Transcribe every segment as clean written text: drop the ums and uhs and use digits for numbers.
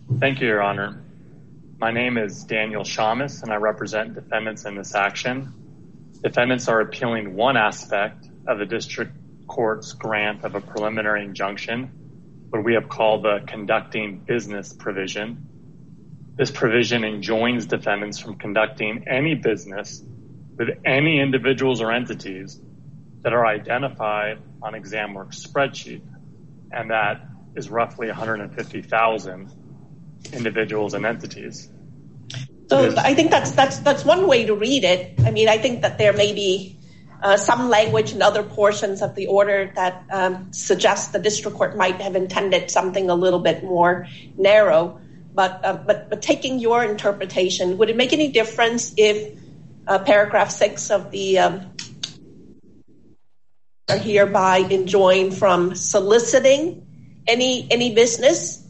Thank you, Your Honor. My name is Daniel Shamus, and I represent defendants in this action. Defendants are appealing one aspect of the district court's grant of a preliminary injunction, what we have called the conducting business provision. This provision enjoins defendants from conducting any business with any individuals or entities that are identified on ExamWorks spreadsheet, and that is roughly 150,000 individuals and entities. So I think that's one way to read it. I mean, I think that there may be some language in other portions of the order that suggests the district court might have intended something a little bit more narrow. But taking your interpretation, would it make any difference if paragraph 6 of the are hereby enjoined from soliciting any business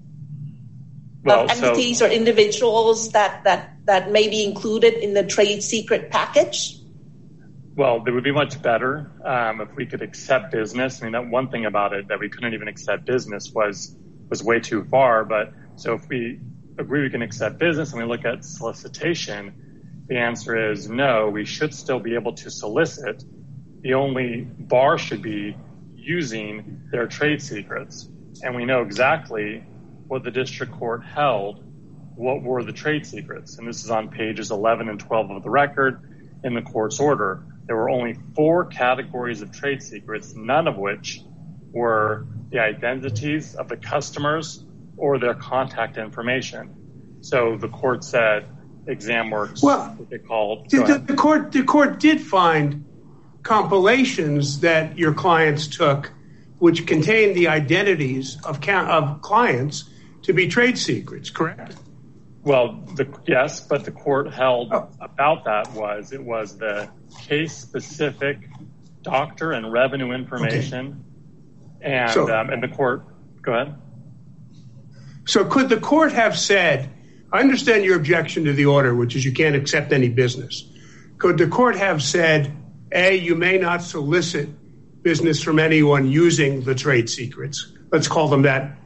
of entities or individuals that may be included in the trade secret package? Well, it would be much better if we could accept business. I mean, that one thing about it that we couldn't even accept business was way too far. But so if we agree we can accept business and we look at solicitation, the answer is no, we should still be able to solicit. The only bar should be using their trade secrets. And we know exactly what the district court held, what were the trade secrets. And this is on pages 11 and 12 of the record in the court's order. There were only 4 categories of trade secrets, none of which were the identities of the customers or their contact information. So the court said ExamWorks, what they called. The court did find compilations that your clients took, which contained the identities of clients to be trade secrets, correct? Well, yes, but the court held about that was the case-specific doctor and revenue information, and the court. Go ahead. So could the court have said, I understand your objection to the order, which is you can't accept any business. Could the court have said, A, you may not solicit business from anyone using the trade secrets. Let's call them that.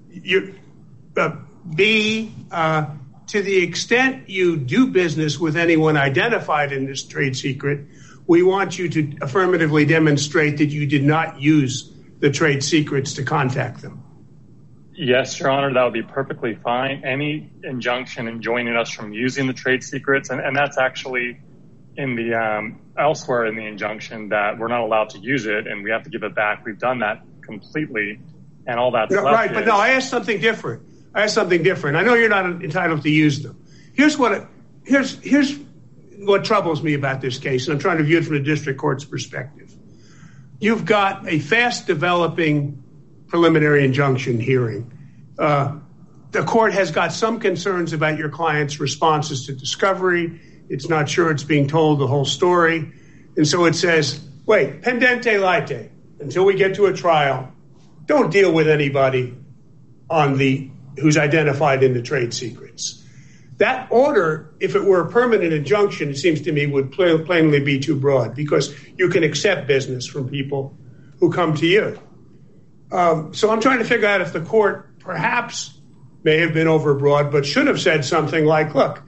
B, to the extent you do business with anyone identified in this trade secret, we want you to affirmatively demonstrate that you did not use the trade secrets to contact them. Yes, Your Honor, that would be perfectly fine. Any injunction enjoining us from using the trade secrets, and that's actually in the elsewhere in the injunction that we're not allowed to use it and we have to give it back. We've done that completely, and all that's left. Right, but no, I asked something different. I know you're not entitled to use them. Here's what troubles me about this case, and I'm trying to view it from the district court's perspective. You've got a fast-developing preliminary injunction hearing. The court has got some concerns about your client's responses to discovery. It's not sure it's being told the whole story. And so it says, wait, pendente lite, until we get to a trial, don't deal with anybody who's identified in the trade secrets. That order, if it were a permanent injunction, it seems to me would plainly be too broad because you can accept business from people who come to you. So I'm trying to figure out if the court perhaps may have been overbroad, but should have said something like, look,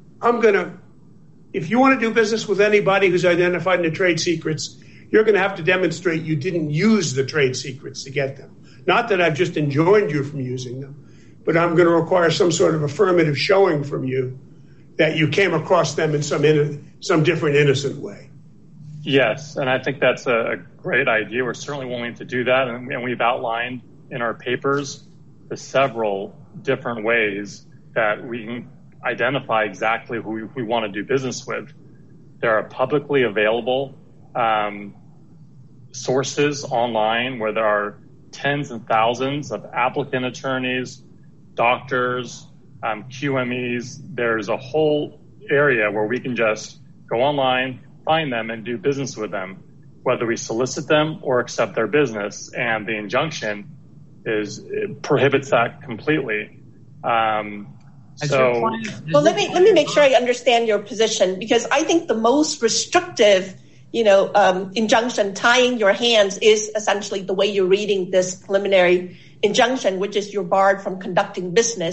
if you want to do business with anybody who's identified in the trade secrets, you're going to have to demonstrate you didn't use the trade secrets to get them. Not that I've just enjoined you from using them, but I'm going to require some sort of affirmative showing from you that you came across them in some different innocent way. Yes, and I think that's a great idea. We're certainly willing to do that, and we've outlined in our papers the several different ways that we can identify exactly who we want to do business with. There are publicly available sources online where there are tens and thousands of applicant attorneys, doctors, QMEs. There's a whole area where we can just go online, find them, and do business with them, whether we solicit them or accept their business. And the injunction prohibits that completely. Well, let me make sure I understand your position, because I think the most restrictive, injunction tying your hands is essentially the way you're reading this preliminary injunction, which is you're barred from conducting business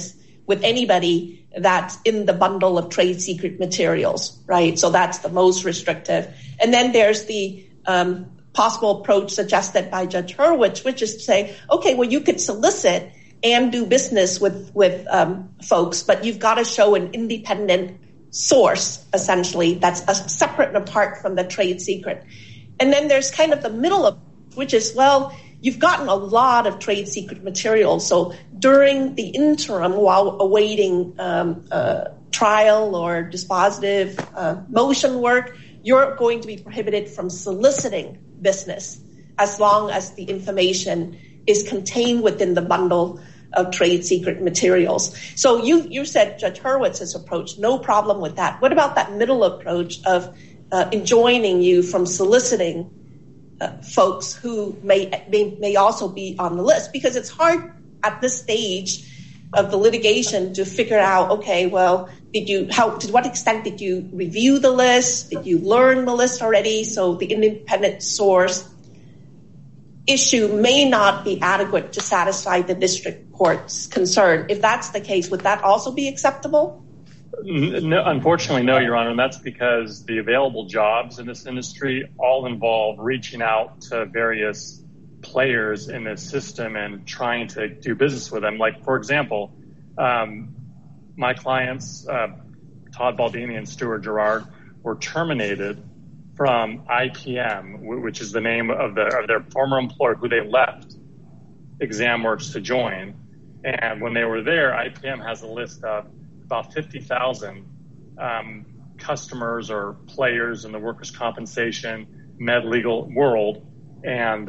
with anybody that's in the bundle of trade secret materials, right? So that's the most restrictive. And then there's the possible approach suggested by Judge Hurwitz, which is to say, okay, well, you could solicit and do business with folks, but you've got to show an independent source, essentially, that's separate and apart from the trade secret. And then there's kind of the middle of, which is, well, you've gotten a lot of trade secret material. So during the interim, while awaiting trial or dispositive motion work, you're going to be prohibited from soliciting business as long as the information is contained within the bundle of trade secret materials. So you said Judge Hurwitz's approach, no problem with that. What about that middle approach of enjoining you from soliciting folks who may also be on the list? Because it's hard at this stage of the litigation to figure out, okay, well, to what extent did you review the list? Did you learn the list already? So the independent source issue may not be adequate to satisfy the district court's concern. If that's the case, would that also be acceptable? No, unfortunately, no, Your Honor. And that's because the available jobs in this industry all involve reaching out to various players in this system and trying to do business with them. Like, for example, my clients, Todd Baldini and Stuart Gerard, were terminated from IPM, which is the name of their former employer who they left ExamWorks to join. And when they were there, IPM has a list of about 50,000 customers or players in the workers' compensation, med legal world, and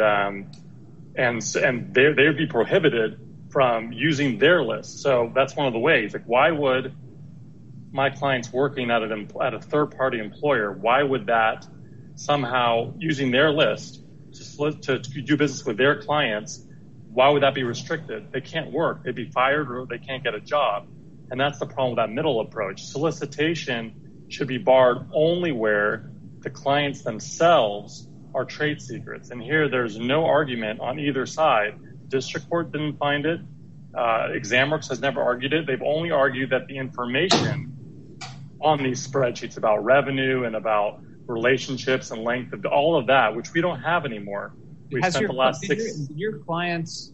they would be prohibited from using their list. So that's one of the ways. Like, why would my clients working at a third-party employer, why would that somehow using their list to do business with their clients, why would that be restricted? They can't work. They'd be fired or they can't get a job. And that's the problem with that middle approach. Solicitation should be barred only where the clients themselves are trade secrets. And here there's no argument on either side. District court didn't find it. ExamWorks has never argued it. They've only argued that the information on these spreadsheets about revenue and about relationships and length of all of that, which we don't have anymore. We've spent the last did your clients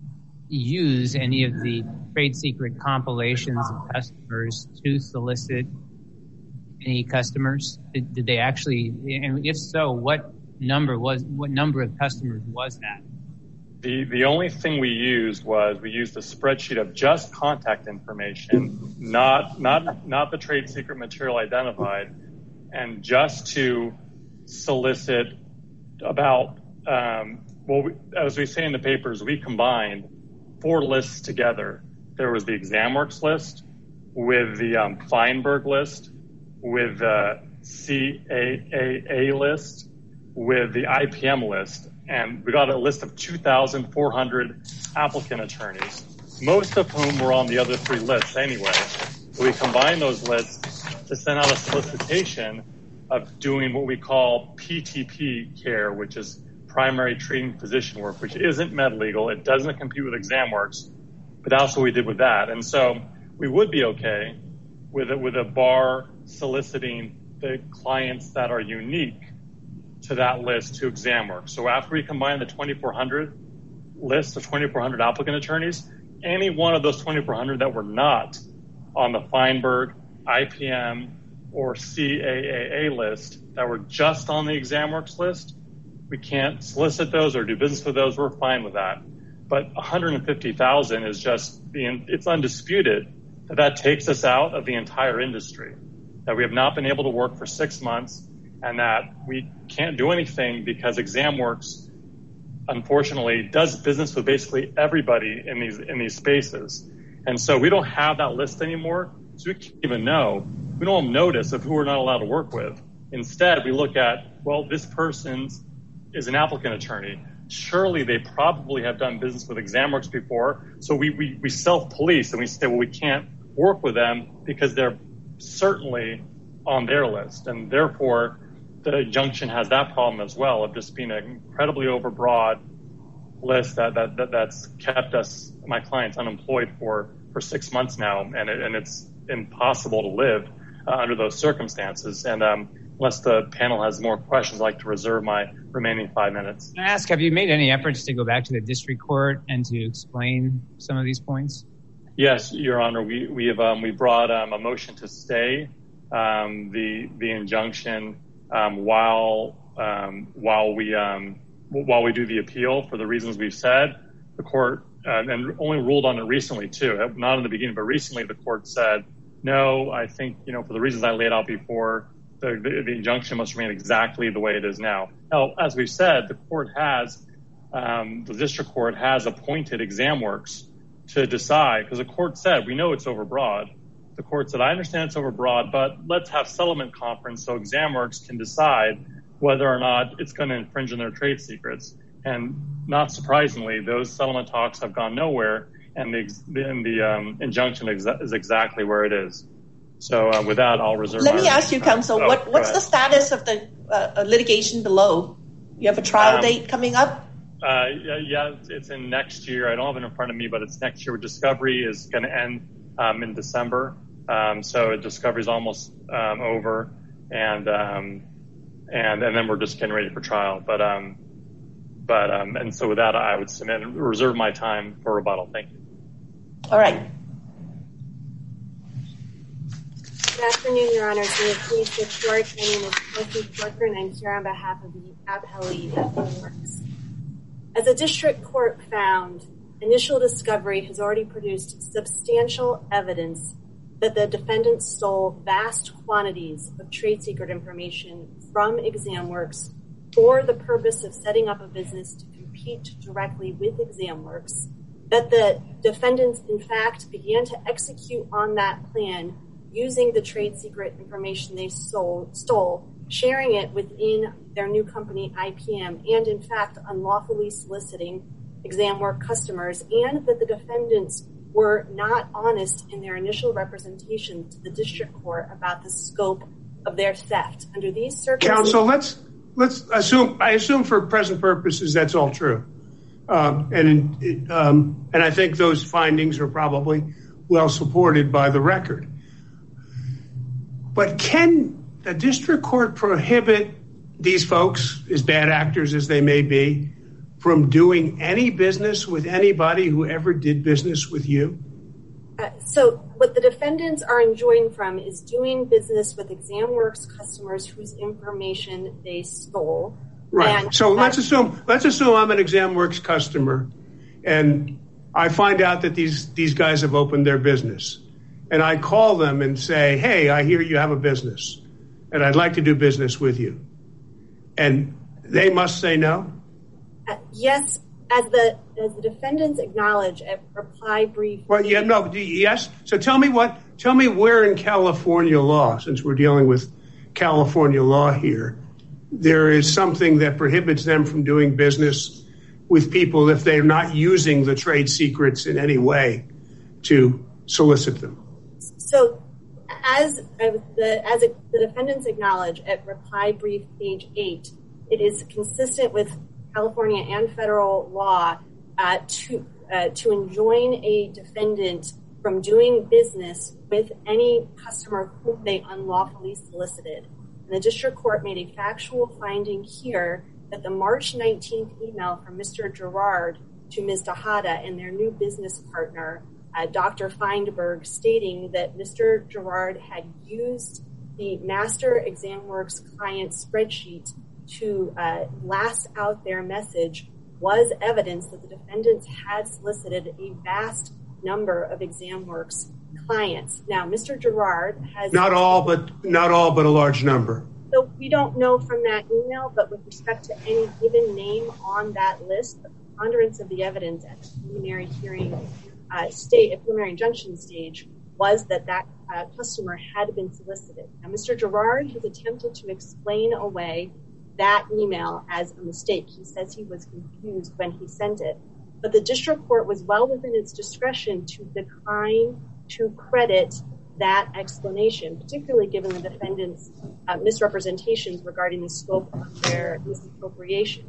use any of the trade secret compilations of customers to solicit any customers? Did they actually, and if so, what number of customers was that? The only thing we used a spreadsheet of just contact information, not the trade secret material identified, and just to solicit about, as we say in the papers, we combined 4 lists together. There was the ExamWorks list with the Feinberg list, with the CAAA list, with the IPM list, and we got a list of 2,400 applicant attorneys, most of whom were on the other 3 lists anyway. So we combined those lists to send out a solicitation of doing what we call PTP care, which is primary treating physician work, which isn't med legal. It doesn't compete with ExamWorks, but that's what we did with that. And so we would be okay with a bar soliciting the clients that are unique to that list to ExamWorks. So after we combine the 2,400 list of 2,400 applicant attorneys, any one of those 2,400 that were not on the Feinberg, IPM, or CAAA list that were just on the ExamWorks list, we can't solicit those or do business with those. We're fine with that. But 150,000 is it's undisputed that takes us out of the entire industry, that we have not been able to work for 6 months and that we can't do anything because ExamWorks, unfortunately, does business with basically everybody in these spaces. And so we don't have that list anymore, so we can't even know. We don't have notice of who we're not allowed to work with. Instead, we look at, well, this person is an applicant attorney. Surely they probably have done business with ExamWorks before. So we self-police and we say, well, we can't work with them because they're certainly on their list. And therefore, the injunction has that problem as well of just being an incredibly overbroad list that's kept my clients unemployed for 6 months now, and it's impossible to live under those circumstances. And unless the panel has more questions, I'd like to reserve my remaining 5 minutes. Can I ask, have you made any efforts to go back to the district court and to explain some of these points? Yes, Your Honor. We brought a motion to stay the injunction while we do the appeal for the reasons we've said. The court and only ruled on it recently too, not in the beginning, but recently the court said, no, I think, for the reasons I laid out before, the injunction must remain exactly the way it is now. Now, as we've said, the district court has appointed ExamWorks to decide, because the court said, we know it's overbroad. The court said, I understand it's overbroad, but let's have settlement conference so ExamWorks can decide whether or not it's going to infringe on their trade secrets. And not surprisingly, those settlement talks have gone nowhere, and the injunction is exactly where it is. So with that, I'll reserve. Let me ask you, counsel, what's the status of the litigation below? You have a trial date coming up? Yeah, it's in next year. I don't have it in front of me, but it's next year. Discovery is going to end in December. So discovery is almost over, and then we're just getting ready for trial. And so with that, I would submit and reserve my time for rebuttal. Thank you. All right. Good afternoon, Your Honors. May it please the court. My name is Kelsey Corker, and I'm here on behalf of the appellee ExamWorks. As the district court found, initial discovery has already produced substantial evidence that the defendants stole vast quantities of trade secret information from ExamWorks for the purpose of setting up a business to compete directly with ExamWorks, that the defendants, in fact, began to execute on that plan using the trade secret information they stole, sharing it within their new company, IPM, and, in fact, unlawfully soliciting ExamWorks customers, and that the defendants were not honest in their initial representation to the district court about the scope of their theft. Under these circumstances... Counsel, let's assume, I assume for present purposes that's all true. And I think those findings are probably well supported by the record. But can the district court prohibit these folks, as bad actors as they may be, from doing any business with anybody who ever did business with you? So what the defendants are enjoined from is doing business with ExamWorks customers whose information they stole. Right. So let's assume I'm an ExamWorks customer, and I find out that these guys have opened their business, and I call them and say, "Hey, I hear you have a business, and I'd like to do business with you," and they must say no. Yes, as the defendants acknowledge at reply brief. Well, yeah, no, yes. So tell me where in California law, since we're dealing with California law here, there is something that prohibits them from doing business with people if they're not using the trade secrets in any way to solicit them. So as the defendants acknowledge at reply brief page 8, it is consistent with California and federal law to enjoin a defendant from doing business with any customer whom they unlawfully solicited. And the district court made a factual finding here that the March 19th email from Mr. Gerard to Ms. Tejada and their new business partner, Dr. Feinberg, stating that Mr. Gerard had used the master ExamWorks client spreadsheet to blast out their message was evidence that the defendants had solicited a vast number of ExamWorks clients. Now, Mr. Gerard has... Not all, but a large number. So we don't know from that email, but with respect to any given name on that list, the preponderance of the evidence at the preliminary hearing preliminary injunction stage was that customer had been solicited. Now, Mr. Gerard has attempted to explain away that email as a mistake. He says he was confused when he sent it, but the district court was well within its discretion to decline to credit that explanation, particularly given the defendant's misrepresentations regarding the scope of their misappropriation.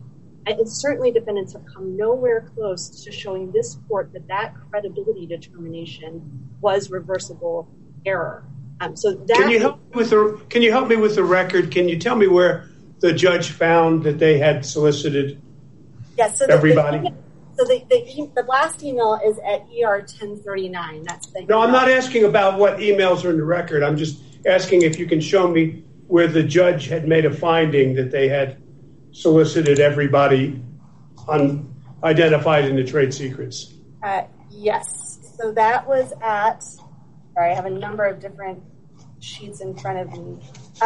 And certainly defendants have come nowhere close to showing this court that credibility determination was reversible error. Can you help me with the record? Can you tell me where the judge found that they had solicited everybody? The last email is at ER 1039. No, I'm not asking about what emails are in the record. I'm just asking if you can show me where the judge had made a finding that they had solicited everybody identified in the trade secrets. Yes. So that was at, sorry, I have a number of different sheets in front of me.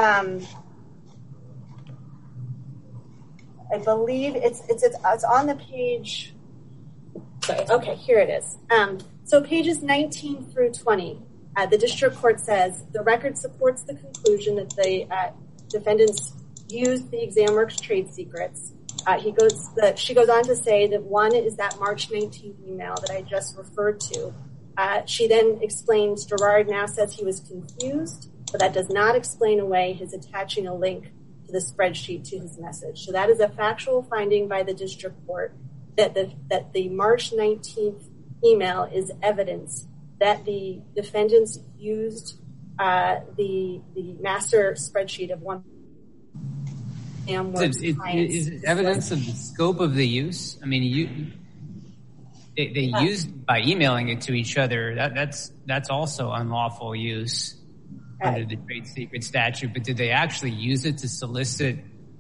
I believe it's on the page. Okay, here it is. So pages 19 through 20, the district court says the record supports the conclusion that the defendants used the ExamWorks trade secrets. She goes on to say that one is that March 19th email that I just referred to. She then explains Gerard now says he was confused, but that does not explain away his attaching a link to the spreadsheet to his message. So that is a factual finding by the district court that the March 19th email is evidence that the defendants used the master spreadsheet of one. Is it evidence of the scope of the use? I mean, they used by emailing it to each other. That's also unlawful use under the trade secret statute. But did they actually use it to solicit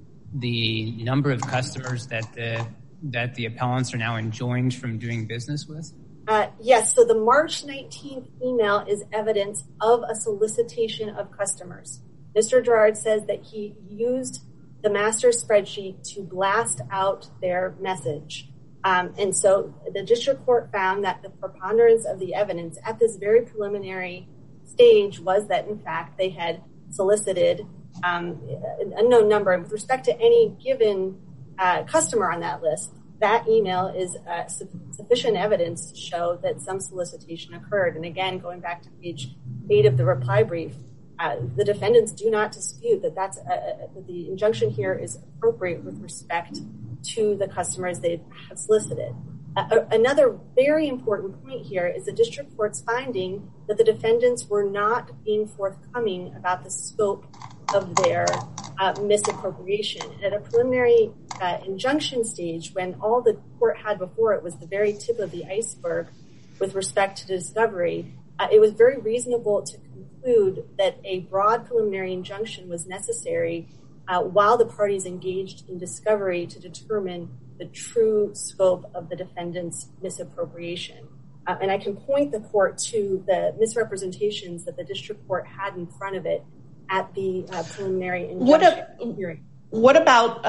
the number of customers that the appellants are now enjoined from doing business with? Yes. So the March 19th email is evidence of a solicitation of customers. Mr. Gerard says that he used the master spreadsheet to blast out their message. And so the district court found that the preponderance of the evidence at this very preliminary stage was that, in fact, they had solicited an unknown number. And with respect to any given customer on that list, that email is sufficient evidence to show that some solicitation occurred. And again, going back to page 8 of the reply brief, the defendants do not dispute that that the injunction here is appropriate with respect to the customers they have solicited. Another very important point here is the district court's finding that the defendants were not being forthcoming about the scope of their misappropriation. At a preliminary injunction stage, when all the court had before it was the very tip of the iceberg with respect to discovery, it was very reasonable to conclude that a broad preliminary injunction was necessary while the parties engaged in discovery to determine the true scope of the defendant's misappropriation. And I can point the court to the misrepresentations that the district court had in front of it at the preliminary injunction hearing. What about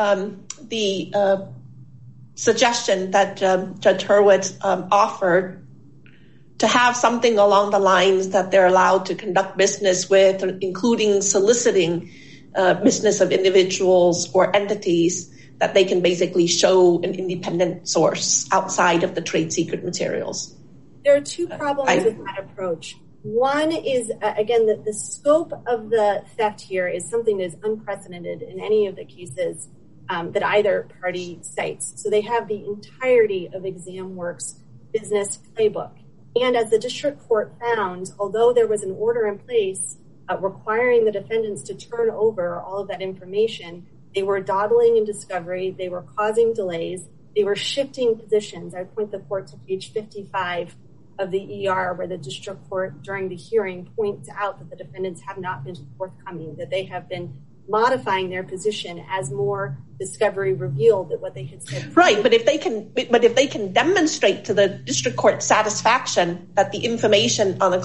the suggestion that Judge Hurwitz offered to have something along the lines that they're allowed to conduct business with, including soliciting business of individuals or entities, that they can basically show an independent source outside of the trade secret materials? There are two problems with that approach. One is, again, that the scope of the theft here is something that is unprecedented in any of the cases that either party cites. So they have the entirety of ExamWorks business playbook. And as the district court found, although there was an order in place requiring the defendants to turn over all of that information, they were dawdling in discovery, they were causing delays, they were shifting positions. I point the court to page 55 of the ER, where the district court during the hearing points out that the defendants have not been forthcoming, that they have been modifying their position as more discovery revealed that what they had said. Right, but if they can demonstrate to the district court satisfaction that the information on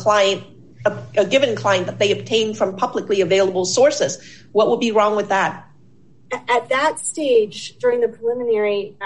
a given client that they obtained from publicly available sources, what would be wrong with that? At that stage, during the preliminary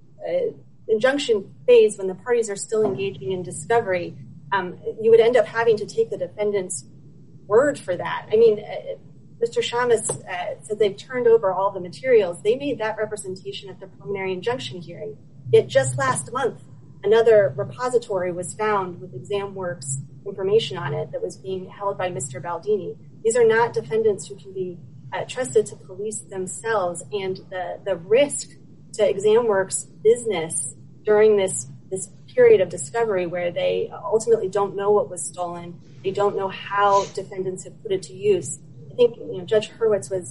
injunction phase, when the parties are still engaging in discovery, you would end up having to take the defendant's word for that. I mean, Mr. Shamus said they've turned over all the materials. They made that representation at the preliminary injunction hearing. Yet just last month, another repository was found with ExamWorks information on it that was being held by Mr. Baldini. These are not defendants who can be trusted to police themselves, and the risk to ExamWorks business during this period of discovery where they ultimately don't know what was stolen. They don't know how defendants have put it to use. I think Judge Hurwitz was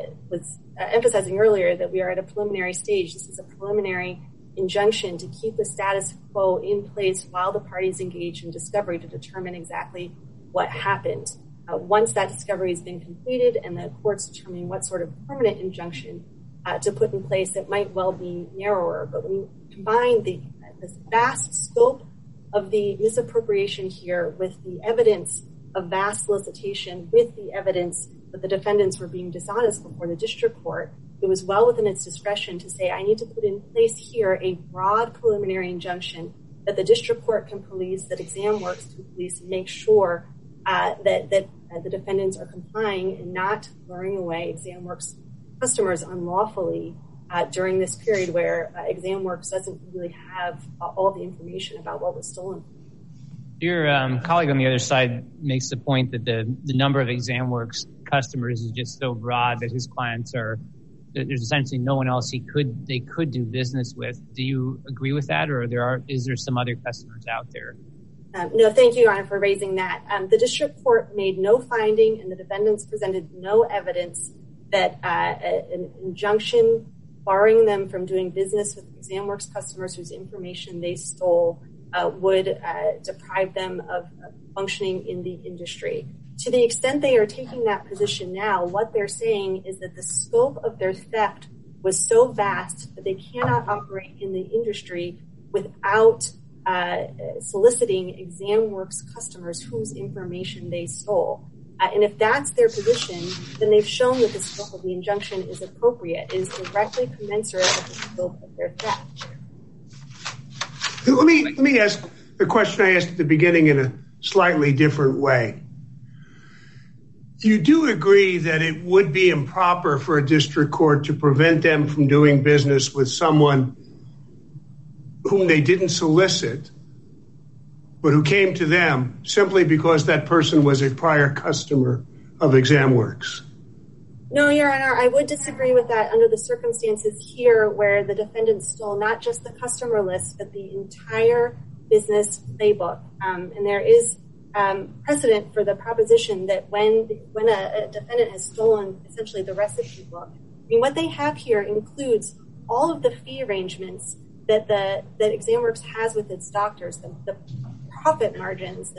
emphasizing earlier that we are at a preliminary stage. This is a preliminary injunction to keep the status quo in place while the parties engage in discovery to determine exactly what happened. Once that discovery has been completed and the court's determining what sort of permanent injunction to put in place, it might well be narrower. But when you combine this vast scope of the misappropriation here with the evidence of vast solicitation, with the evidence that the defendants were being dishonest before the district court, it was well within its discretion to say, I need to put in place here a broad preliminary injunction that the district court can police, that ExamWorks can police, and make sure that the defendants are complying and not luring away ExamWorks customers unlawfully during this period where ExamWorks doesn't really have all the information about what was stolen. Your colleague on the other side makes the point that the number of ExamWorks customers is just so broad that his clients there's essentially no one else they could do business with. Do you agree with that, or is there some other customers out there? No, thank you, Your Honor, for raising that. The district court made no finding, and the defendants presented no evidence that an injunction barring them from doing business with ExamWorks customers whose information they stole would deprive them of functioning in the industry. To the extent they are taking that position now, what they're saying is that the scope of their theft was so vast that they cannot operate in the industry without soliciting ExamWorks customers whose information they stole. And if that's their position, then they've shown that the scope of the injunction is appropriate, is directly commensurate with the scope of their theft. Let me ask the question I asked at the beginning in a slightly different way. You do agree that it would be improper for a district court to prevent them from doing business with someone whom they didn't solicit, but who came to them simply because that person was a prior customer of ExamWorks? No, Your Honor, I would disagree with that under the circumstances here where the defendants stole not just the customer list, but the entire business playbook. And there is precedent for the proposition that when a defendant has stolen essentially the recipe book, I mean, what they have here includes all of the fee arrangements that ExamWorks has with its doctors, the profit margins,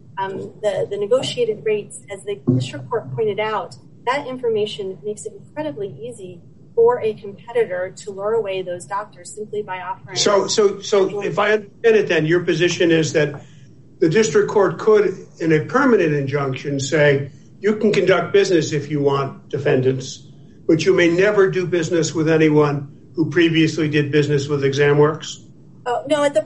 the negotiated rates. As the district court pointed out, that information makes it incredibly easy for a competitor to lure away those doctors simply by offering. So if I understand it, then your position is that the district court could, in a permanent injunction, say you can conduct business if you want, defendants, but you may never do business with anyone who previously did business with ExamWorks? No, at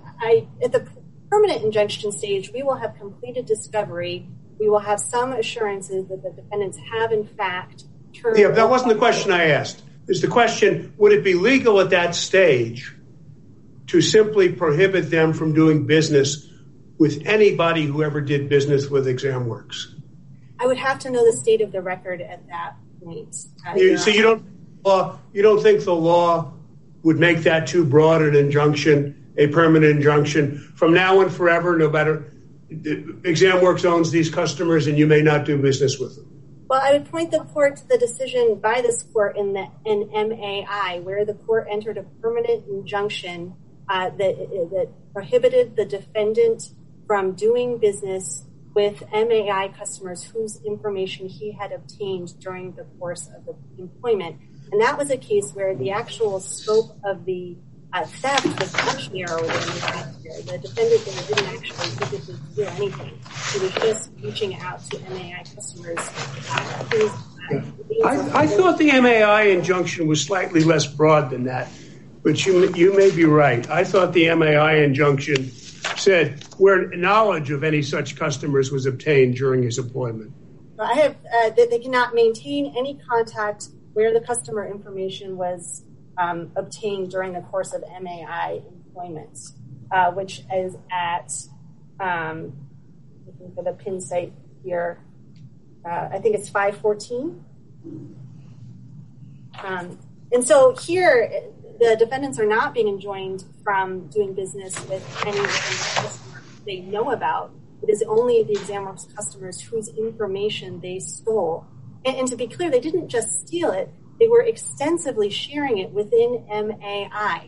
the permanent injunction stage, we will have completed discovery. We will have some assurances that the defendants have, in fact, turned. Yeah, that wasn't the question I asked. It's the question, would it be legal at that stage to simply prohibit them from doing business with anybody who ever did business with ExamWorks? I would have to know the state of the record at that point. So you don't think the law would make that too broad an injunction, a permanent injunction, from now and forever, no matter ExamWorks owns these customers and you may not do business with them? Well, I would point the court to the decision by this court in MAI, where the court entered a permanent injunction that prohibited the defendant from doing business with MAI customers whose information he had obtained during the course of the employment. And that was a case where the actual scope of the theft was much narrower than the fact here. The defendant didn't actually physically do anything. He was just reaching out to MAI customers. I thought the MAI injunction was slightly less broad than that, but you may be right. I thought the MAI injunction said where knowledge of any such customers was obtained during his employment. They cannot maintain any contact where the customer information was obtained during the course of MAI employment, which is at, looking for the pin site here, I think it's 514. And so here, the defendants are not being enjoined from doing business with any of the customers they know about. It is only the ExamWorks customers whose information they stole. And to be clear, they didn't just steal it. They were extensively sharing it within MAI.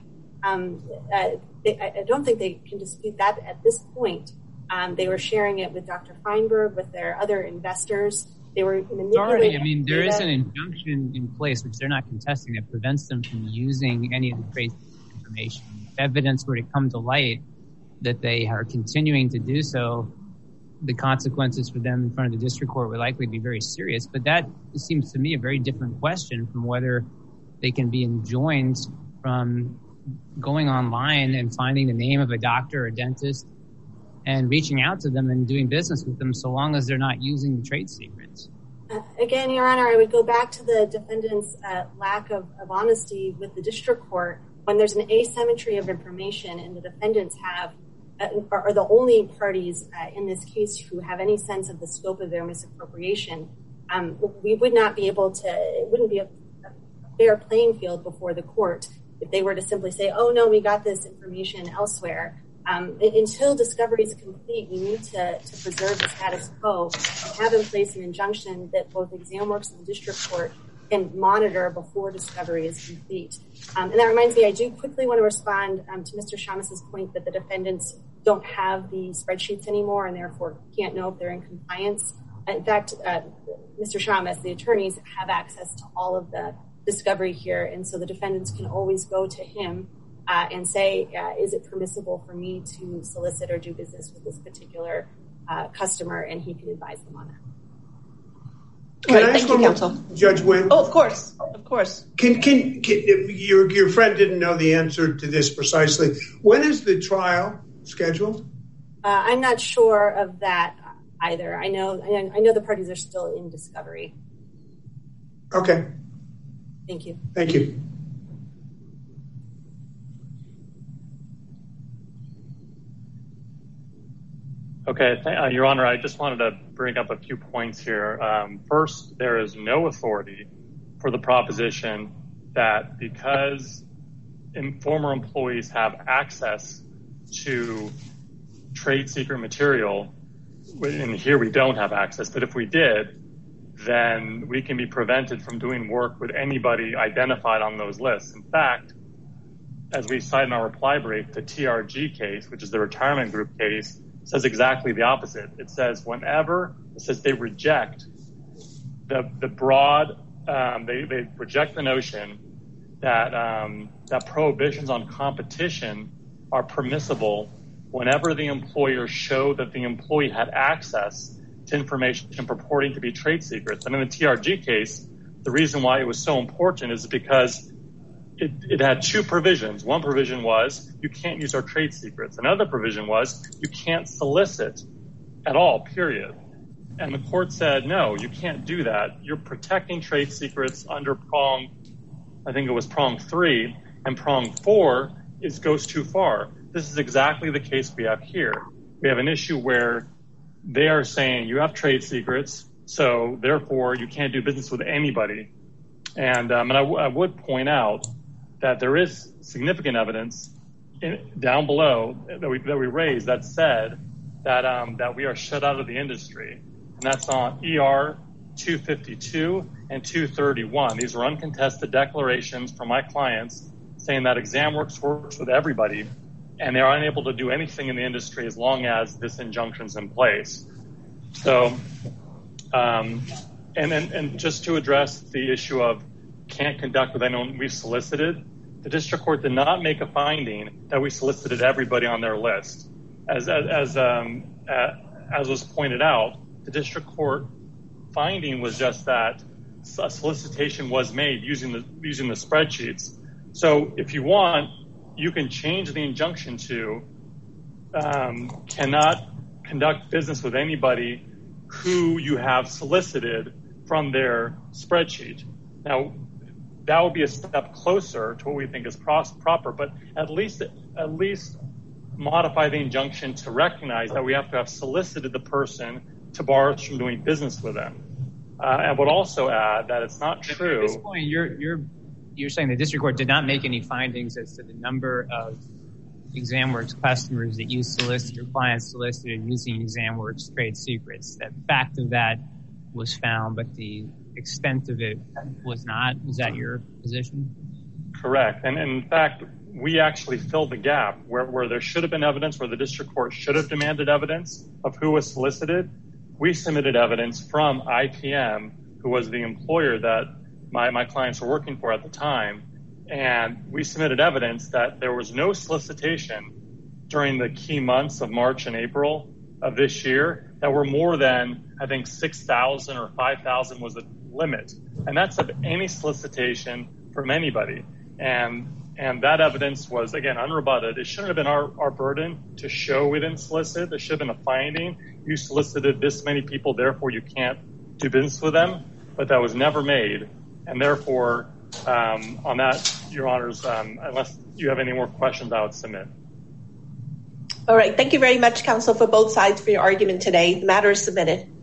I don't think they can dispute that at this point. They were sharing it with Dr. Feinberg, with their other investors. They were manipulating. There is an injunction in place, which they're not contesting, that prevents them from using any of the trade information. If evidence were to come to light that they are continuing to do so, the consequences for them in front of the district court would likely be very serious. But that seems to me a very different question from whether they can be enjoined from going online and finding the name of a doctor or dentist and reaching out to them and doing business with them, so long as they're not using the trade secrets. Again, Your Honor, I would go back to the defendant's lack of honesty with the district court. When there's an asymmetry of information and the defendants are the only parties in this case who have any sense of the scope of their misappropriation, we would not be able to, it wouldn't be a fair playing field before the court if they were to simply say, oh no, we got this information elsewhere. Until discovery is complete, we need to preserve the status quo and have in place an injunction that both ExamWorks and the district court can monitor before discovery is complete. And that reminds me, I do quickly want to respond to Mr. Shamas's point that the defendants don't have the spreadsheets anymore and therefore can't know if they're in compliance. In fact, Mr. Shamas, the attorneys have access to all of the discovery here, and so the defendants can always go to him and say, is it permissible for me to solicit or do business with this particular customer, and he can advise them on that. Thank you, counsel. Judge Wynn? Oh, of course. Can your friend didn't know the answer to this precisely. When is the trial scheduled? I'm not sure of that either. I know the parties are still in discovery. Okay. Thank you. Thank you. Okay, Your Honor, I just wanted to bring up a few points here. First, there is no authority for the proposition that because former employees have access to trade secret material, and here we don't have access, but if we did, then we can be prevented from doing work with anybody identified on those lists. In fact, as we cite in our reply brief, the TRG case, which is the retirement group case, says exactly the opposite. It says they reject the broad, they reject the notion that prohibitions on competition are permissible whenever the employer showed that the employee had access to information purporting to be trade secrets. And in the TRG case, the reason why it was so important is because it had two provisions. One provision was you can't use our trade secrets. Another provision was you can't solicit at all, period. And the court said, no, you can't do that. You're protecting trade secrets under prong 3, and prong 4 goes too far. This is exactly the case we have here. We have an issue where they are saying you have trade secrets, so therefore you can't do business with anybody. And I would point out that there is significant evidence down below that we raised that said that we are shut out of the industry, and that's on ER 252 and 231. These are uncontested declarations from my clients saying that ExamWorks works with everybody, and they're unable to do anything in the industry as long as this injunction's in place. So, and just to address the issue of can't conduct with anyone we've solicited, the district court did not make a finding that we solicited everybody on their list. As was pointed out, the district court finding was just that a solicitation was made using the spreadsheets. So if you want, you can change the injunction to cannot conduct business with anybody who you have solicited from their spreadsheet. Now, that would be a step closer to what we think is proper, but at least modify the injunction to recognize that we have to have solicited the person to bar us from doing business with them. And would also add that it's not true. At this point, you're you're saying the district court did not make any findings as to the number of ExamWorks customers that you solicited, your clients solicited using ExamWorks trade secrets. That fact of that was found, but the extent of it was not. Was that your position? Correct. And in fact, we actually filled the gap where there should have been evidence, where the district court should have demanded evidence of who was solicited. We submitted evidence from IPM, who was the employer that my clients were working for at the time. And we submitted evidence that there was no solicitation during the key months of March and April of this year that were more than, I think, 6,000 or 5,000 was the limit. And that's of any solicitation from anybody. And that evidence was, again, unrebutted. It shouldn't have been our burden to show we didn't solicit. There should have been a finding. You solicited this many people, therefore you can't do business with them. But that was never made. And therefore, on that, Your Honors, unless you have any more questions, I would submit. All right. Thank you very much, counsel, for both sides for your argument today. The matter is submitted.